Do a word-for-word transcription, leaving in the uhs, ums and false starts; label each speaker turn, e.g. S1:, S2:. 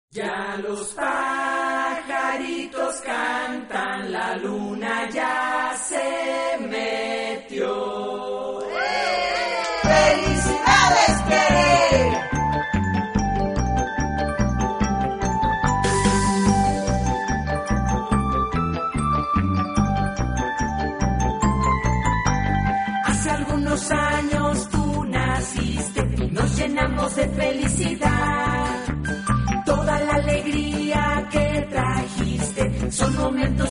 S1: Ya los pajaritos cantan, la luna ya se metió. ¡Felicidades, Pere! Hace algunos años tú naciste y nos llenamos de felicidad. Toda la alegría que trajiste son momentos